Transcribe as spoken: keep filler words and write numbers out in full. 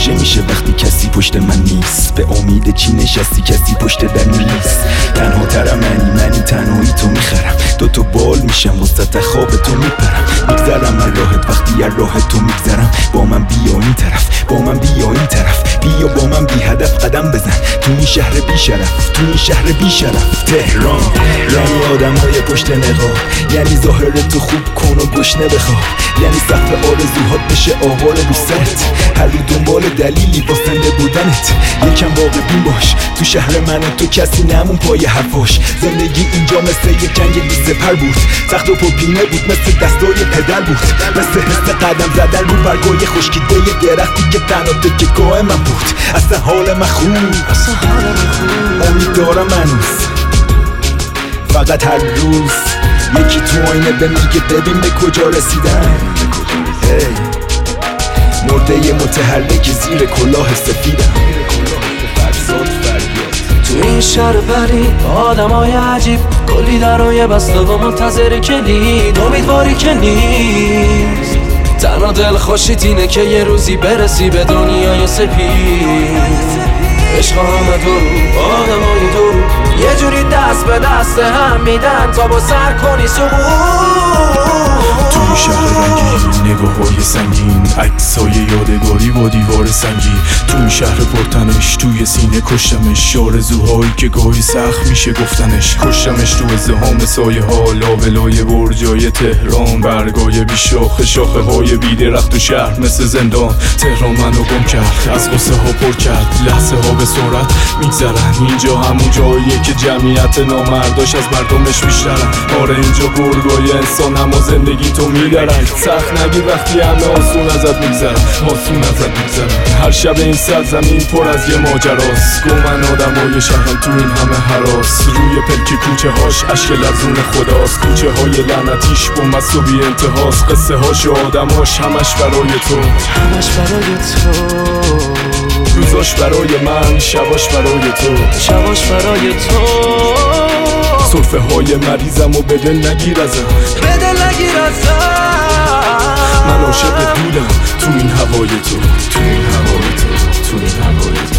واژه میشه وقتی کسی پشت من نیست. به امید چی نشستی کسی پشت در نیست. تنها ترم منی منی تنهایی تو میخرم. دو تا بال میشم وسط خواب تو میپرم. میگذرم من راحت وقتی از راه تو میگذرم. با من بیا این طرف با من بیا این طرف. بیا با من بی هدف قدم بزن تو این شهر بی شرف تو این شهر بی شرف. تهران یعنی آدمای پشت نقاب، یعنی ظاهر تو خوب کن و گشنه بخواب، یعنی سقف آرزوهات بشه آوار رو سرت. هر رو دنبال دلیلی باسنده بودنت. یکم واقع بین باش تو شهر من و تو کسی نمون پای حرفاش. زندگی اینجا مثل یک جنگ بی سپر بود. سخت و پرپینه بود مثل دستای پدر بود. مثل حس قدم زدن رو برگای خشکیده درختی که تنها تکیه‌گاه من بود. اصلا حال من خوب اصلا حال من خوب امید دارم هنوز. فقط هر روز یکی تو آینه به میگه ببین به کجا رسیدم. hey. مرده متحرک زیر کلاه سفیدم. تو این شهر پرید آدمای عجیب، کلی درای بسته و منتظر کلید. امیدواری که نیست، تنها دل خوشیت اینه که یه روزی برسی به دنیای سپید. عشق همه دو رو آدمای دو رو یه جوری دست به دست هم میدن تا با سر کنی سقوط. توی شهر رنگین نگاه های سنگین، عکسای یادگاری با دیوار سنگی. توی شهر پرتنش توی سینه کشتمش. آرزوهایی که گاهی سخت میشه گفتنش. کشتمش تو ازدحام سایه ها لابلای برجای تهران. برگای بی شاخه شاخه های بی درخت و شهر مثل زندان. تهران منو گم کرد از غصه ها پر کرد. لحظه ها به سرعت میگذرن. اینجا همون جاییه که جمعیت نامرداش از مردمش بیشترن. آره اینجا گرگای انسان اما زندگی تو میدارن. سخت نگیر وقتی همه آسون ازت میگذرن. آسون ازت میگذرن. هر شب این سرزمین پر از یه ماجراست. گو من آدمای شهرم تو این همه هراس. روی پلک کوچه هاش اشک لرزون خداست. کوچه های لعنتیش بوم از و بی انتهاست. قصه هاش و آدماش همش برای تو همش برای تو. روزاش برای من شباش برای تو شباش برای تو. صرفه های مریضم و به دل نگیر ازم به دل نگیر ازم. من عاشق بودم تو این هوای تو تو این هوای تو تو این هوای تو.